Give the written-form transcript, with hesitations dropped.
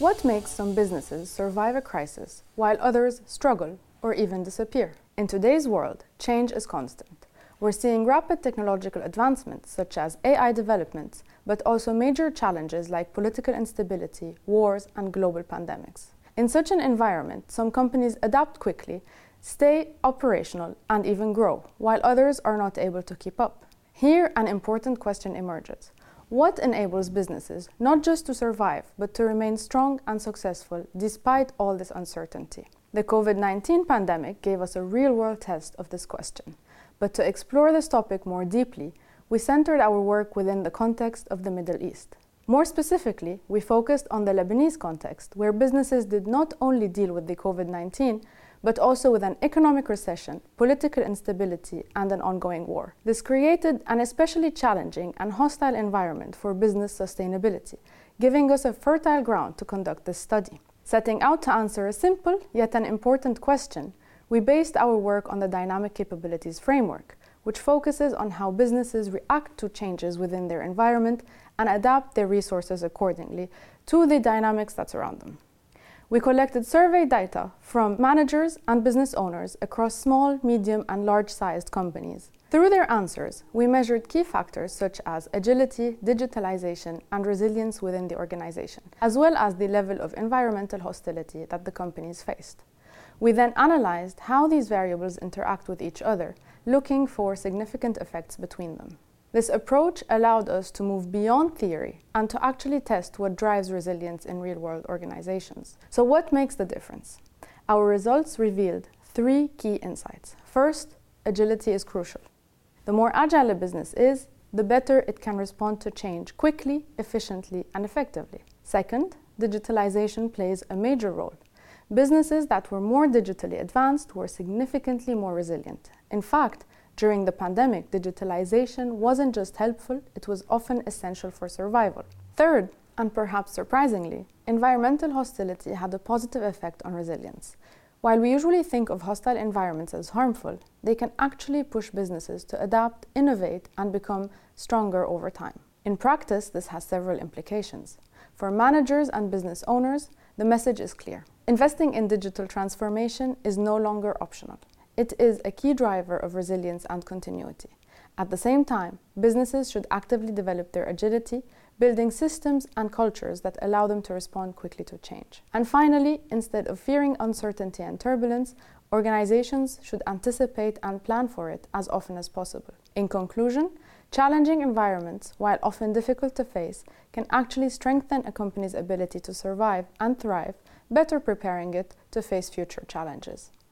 What makes some businesses survive a crisis while others struggle or even disappear? In today's world, change is constant. We're seeing rapid technological advancements such as AI developments, but also major challenges like political instability, wars, and global pandemics. In such an environment, some companies adapt quickly, stay operational, and even grow, while others are not able to keep up. Here, an important question emerges. What enables businesses not just to survive, but to remain strong and successful despite all this uncertainty? The COVID-19 pandemic gave us a real-world test of this question. But to explore this topic more deeply, we centered our work within the context of the Middle East. More specifically, we focused on the Lebanese context, where businesses did not only deal with the COVID-19, but also with an economic recession, political instability, and an ongoing war. This created an especially challenging and hostile environment for business sustainability, giving us a fertile ground to conduct this study. Setting out to answer a simple yet an important question, we based our work on the Dynamic Capabilities Framework, which focuses on how businesses react to changes within their environment and adapt their resources accordingly to the dynamics that surround them. We collected survey data from managers and business owners across small, medium, and large-sized companies. Through their answers, we measured key factors such as agility, digitalization, and resilience within the organization, as well as the level of environmental hostility that the companies faced. We then analyzed how these variables interact with each other, looking for significant effects between them. This approach allowed us to move beyond theory and to actually test what drives resilience in real-world organizations. So what makes the difference? Our results revealed 3 key insights. First, agility is crucial. The more agile a business is, the better it can respond to change quickly, efficiently, and effectively. Second, digitalization plays a major role. Businesses that were more digitally advanced were significantly more resilient. In fact, during the pandemic, digitalization wasn't just helpful, it was often essential for survival. Third, and perhaps surprisingly, environmental hostility had a positive effect on resilience. While we usually think of hostile environments as harmful, they can actually push businesses to adapt, innovate, and become stronger over time. In practice, this has several implications. For managers and business owners, the message is clear. Investing in digital transformation is no longer optional. It is a key driver of resilience and continuity. At the same time, businesses should actively develop their agility, building systems and cultures that allow them to respond quickly to change. And finally, instead of fearing uncertainty and turbulence, organizations should anticipate and plan for it as often as possible. In conclusion, challenging environments, while often difficult to face, can actually strengthen a company's ability to survive and thrive, better preparing it to face future challenges.